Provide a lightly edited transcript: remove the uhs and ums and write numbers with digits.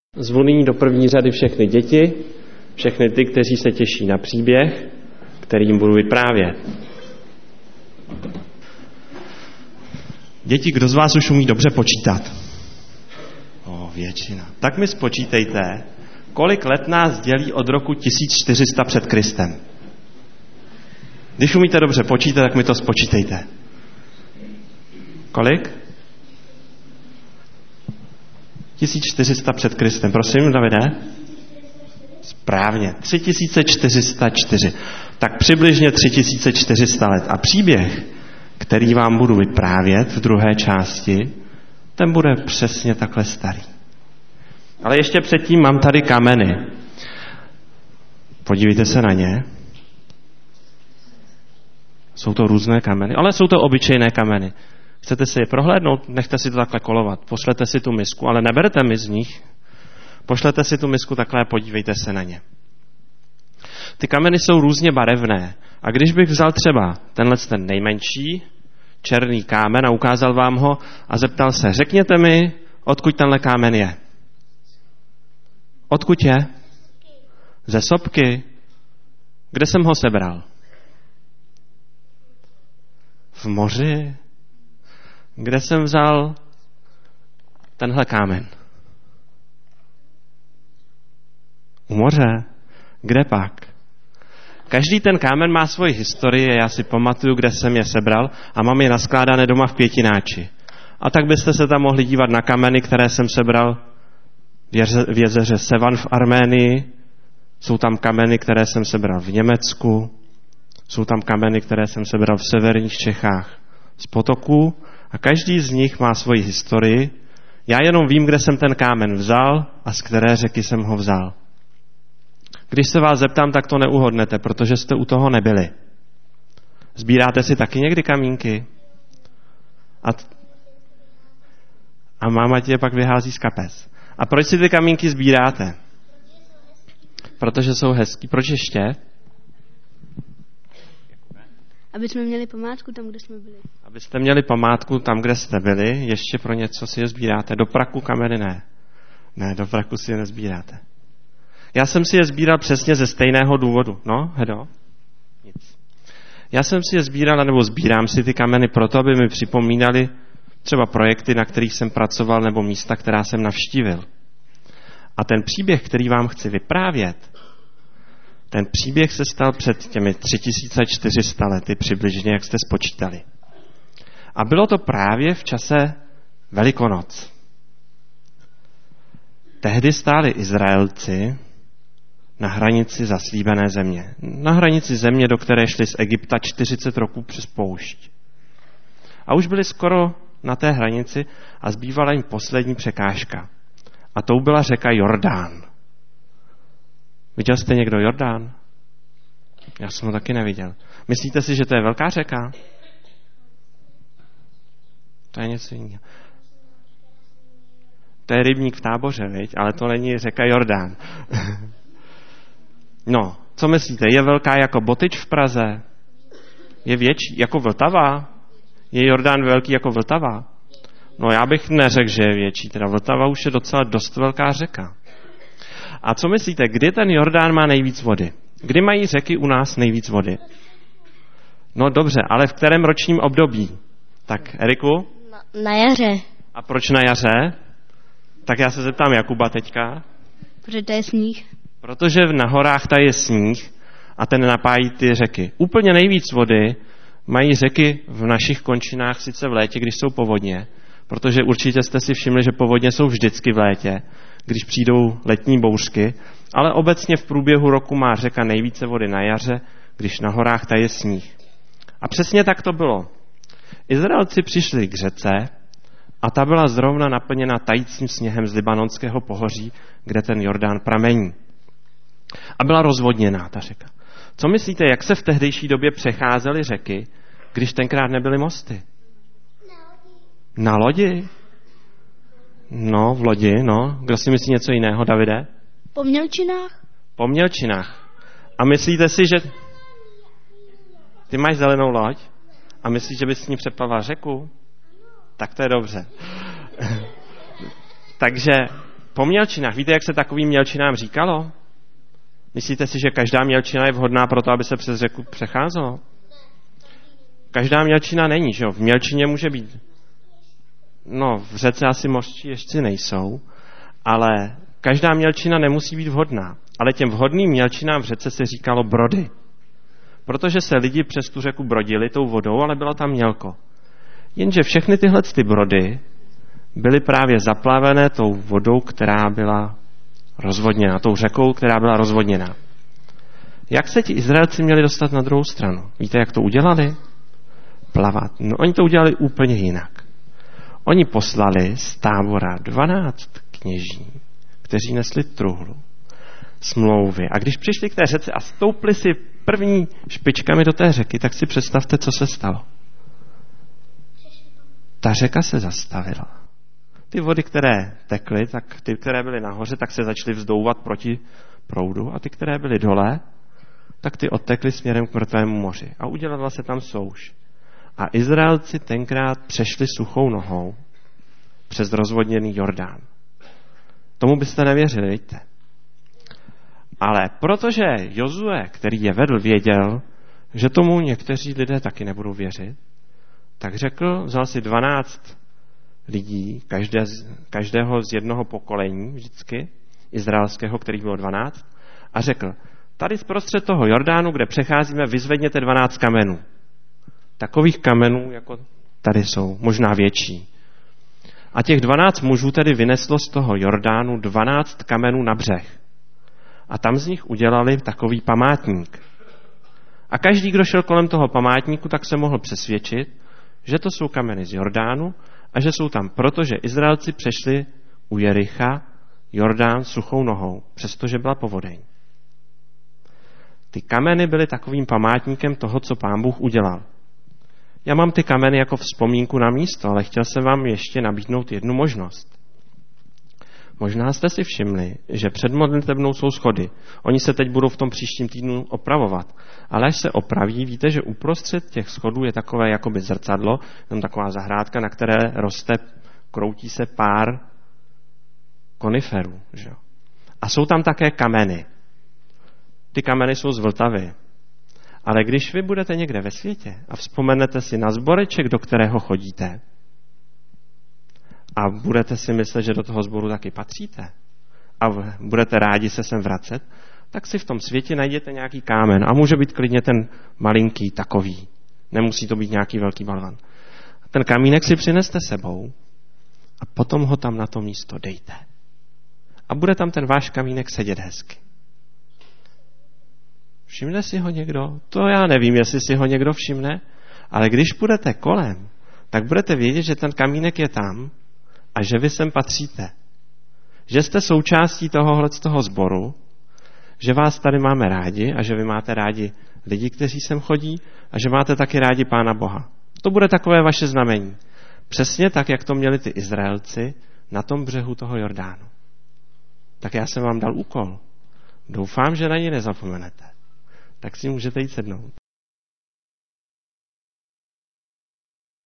Zvu nyní do první řady všechny děti, všechny ty, kteří se těší na příběh, kterým budu vyprávět. Děti, kdo z vás už umí dobře počítat? Většina. Tak mi spočítejte, kolik let nás dělí od roku 1400 před Kristem. Když umíte dobře počítat, tak mi to spočítejte. Kolik? 1400 před Kristem. Prosím, Davide? Správně. 3404. Tak přibližně 3400 let. A příběh, který vám budu vyprávět v druhé části, ten bude přesně takhle starý. Ale ještě předtím mám tady kameny. Podívejte se na ně. Jsou to různé kameny, ale jsou to obyčejné kameny. Chcete si je prohlédnout? Nechte si to takhle kolovat. Pošlete si tu misku, ale neberte mi z nich. Pošlete si tu misku takhle a podívejte se na ně. Ty kameny jsou různě barevné. A když bych vzal třeba ten nejmenší, černý kámen a ukázal vám ho a zeptal se, řekněte mi, odkud tenhle kámen je. Odkud je? Ze sopky. Kde jsem ho sebral? V moři. Kde jsem vzal tenhle kámen? U moře. Kde pak? Každý ten kámen má svoji historii, já si pamatuju, kde jsem je sebral a mám je naskládané doma v květináči. A tak byste se tam mohli dívat na kameny, které jsem sebral v jezeře Sevan v Arménii. Jsou tam kameny, které jsem sebral v Německu. Jsou tam kameny, které jsem sebral v severních Čechách z potoků. A každý z nich má svoji historii. Já jenom vím, kde jsem ten kámen vzal a z které řeky jsem ho vzal. Když se vás zeptám, tak to neuhodnete, protože jste u toho nebyli. Sbíráte si taky někdy kamínky? A máma ti je pak vyhází z kapes. A proč si ty kamínky sbíráte? Protože jsou hezký. Proč ještě? Aby jsme měli památku tam, kde jsme byli. Abyste měli památku tam, kde jste byli, ještě pro něco si je sbíráte. Do praku kameny ne. Ne, do praku si je nezbíráte. Já jsem si je sbíral přesně ze stejného důvodu. No, Hedo? Nic. Já jsem si je sbíral, nebo sbírám si ty kameny proto, aby mi připomínali třeba projekty, na kterých jsem pracoval, nebo místa, která jsem navštívil. A ten příběh, který vám chci vyprávět, ten příběh se stal před těmi 3400 lety přibližně, jak jste spočítali. A bylo to právě v čase Velikonoc. Tehdy stáli Izraelci na hranici zaslíbené země. Na hranici země, do které šli z Egypta 40 roků přes poušť. A už byli skoro na té hranici a zbývala jim poslední překážka. A tou byla řeka Jordán. Viděl jste někdo Jordán? Já jsem ho taky neviděl. Myslíte si, že to je velká řeka? To je něco jiného. To je rybník v Táboře, viď? Ale to není řeka Jordán. No, co myslíte? Je velká jako Botyč v Praze? Je větší jako Vltava? Je Jordán velký jako Vltava? No já bych neřekl, že je větší. Teda Vltava už je docela dost velká řeka. A co myslíte, kdy ten Jordán má nejvíc vody? Kdy mají řeky u nás nejvíc vody? No dobře, ale v kterém ročním období? Tak, Eriku? Na jaře. A proč na jaře? Tak já se zeptám Jakuba teďka. Protože to je sníh. Protože na horách tady je sníh a ten napájí ty řeky. Úplně nejvíc vody mají řeky v našich končinách sice v létě, když jsou povodně, protože určitě jste si všimli, že povodně jsou vždycky v létě, když přijdou letní bouřky, ale obecně v průběhu roku má řeka nejvíce vody na jaře, když na horách tady je sníh. A přesně tak to bylo. Izraelci přišli k řece a ta byla zrovna naplněna tajícím sněhem z Libanonského pohoří, kde ten Jordán pramení. A byla rozvodněná ta řeka. Co myslíte, jak se v tehdejší době přecházely řeky, když tenkrát nebyly mosty? Na lodi? No, v lodi, no. Kdo si myslí něco jiného, Davide? Po mělčinách? Po mělčinách. A myslíte si, že... Ty máš zelenou loď? A myslíš, že bys s ní přeplavil řeku? Tak to je dobře. Takže po mělčinách. Víte, jak se takovým mělčinám říkalo? Myslíte si, že každá mělčina je vhodná pro to, aby se přes řeku přecházelo? Každá mělčina není, že jo? V mělčině může být... No, v řece asi mořští ježci nejsou, ale každá mělčina nemusí být vhodná. Ale těm vhodným mělčinám v řece se říkalo brody. Protože se lidi přes tu řeku brodili tou vodou, ale bylo tam mělko. Jenže všechny tyhle ty brody byly právě zaplavené tou vodou, která byla rozvodněná, tou řekou, která byla rozvodněná. Jak se ti Izraelci měli dostat na druhou stranu? Víte, jak to udělali? Plavat. No, oni to udělali úplně jinak. Oni poslali z tábora 12 kněží, kteří nesli truhlu, smlouvy. A když přišli k té řece a stoupli si první špičkami do té řeky, tak si představte, co se stalo. Ta řeka se zastavila. Ty vody, které tekly, tak ty, které byly nahoře, tak se začaly vzdouvat proti proudu a ty, které byly dole, tak ty odtekly směrem k mrtvému moři. A udělala se tam souš. A Izraelci tenkrát přešli suchou nohou přes rozvodněný Jordán. Tomu byste nevěřili, víte. Ale protože Jozue, který je vedl, věděl, že tomu někteří lidé taky nebudou věřit, tak řekl, vzal si 12 lidí, každého z jednoho pokolení vždycky, izraelského, který bylo 12, a řekl, tady zprostřed toho Jordánu, kde přecházíme, vyzvedněte 12 kamenů. Takových kamenů, jako tady jsou, možná větší. A těch 12 mužů tedy vyneslo z toho Jordánu 12 kamenů na břeh. A tam z nich udělali takový památník. A každý, kdo šel kolem toho památníku, tak se mohl přesvědčit, že to jsou kameny z Jordánu a že jsou tam, protože Izraelci přešli u Jericha Jordán suchou nohou, přestože byla povodeň. Ty kameny byly takovým památníkem toho, co Pán Bůh udělal. Já mám ty kameny jako vzpomínku na místo, ale chtěl jsem vám ještě nabídnout jednu možnost. Možná jste si všimli, že před modlitebnou jsou schody. Oni se teď budou v tom příštím týdnu opravovat. Ale až se opraví, víte, že uprostřed těch schodů je takové jakoby zrcadlo, tam taková zahrádka, na které roste, kroutí se pár koniferů. Že? A jsou tam také kameny. Ty kameny jsou z Vltavy. Ale když vy budete někde ve světě a vzpomenete si na sboreček, do kterého chodíte, a budete si myslet, že do toho sboru taky patříte a budete rádi se sem vracet, tak si v tom světě najděte nějaký kámen a může být klidně ten malinký takový. Nemusí to být nějaký velký balvan. Ten kamínek si přineste sebou a potom ho tam na to místo dejte. A bude tam ten váš kamínek sedět hezky. Všimne si ho někdo? To já nevím, jestli si ho někdo všimne, ale když půjdete kolem, tak budete vědět, že ten kamínek je tam a že vy sem patříte. Že jste součástí toho sboru, že vás tady máme rádi a že vy máte rádi lidi, kteří sem chodí a že máte taky rádi Pána Boha. To bude takové vaše znamení. Přesně tak, jak to měli ty Izraelci na tom břehu toho Jordánu. Tak já jsem vám dal úkol. Doufám, že na něj nezapomenete. Tak si můžete jít sednout.